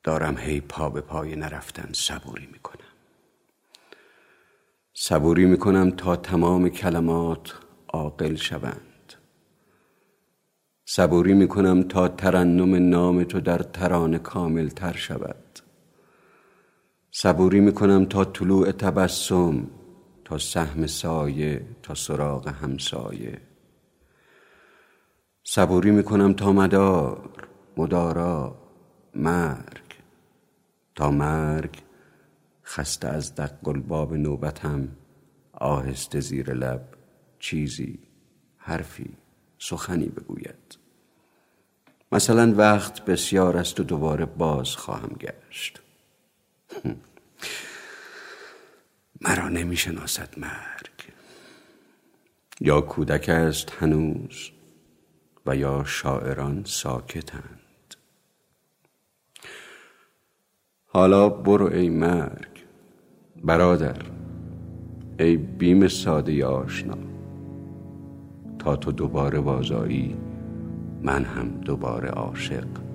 دارم هی پا به پای نرفتن صبوری میکنم. صبوری میکنم تا تمام کلمات عاقل شوند. صبوری میکنم تا ترنم نام تو در ترانه کامل تر شود. صبوری میکنم تا طلوع تبسم، تا سهم سایه، تا سراغ همسایه. صبوری میکنم تا مدار، مدارا، مرگ، تا مرگ خسته از دق الباب نوبتم آهسته زیر لب چیزی، حرفی، سخنی بگوید. مثلا وقت بسیار است و دوباره باز خواهم گشت. مرا نمی شناسد مرگ. یا کودک است هنوز و یا شاعران ساکتند. حالا برو ای مرگ، برادر، ای بیم ساده آشنا. تا تو دوباره بازآیی من هم دوباره عاشق.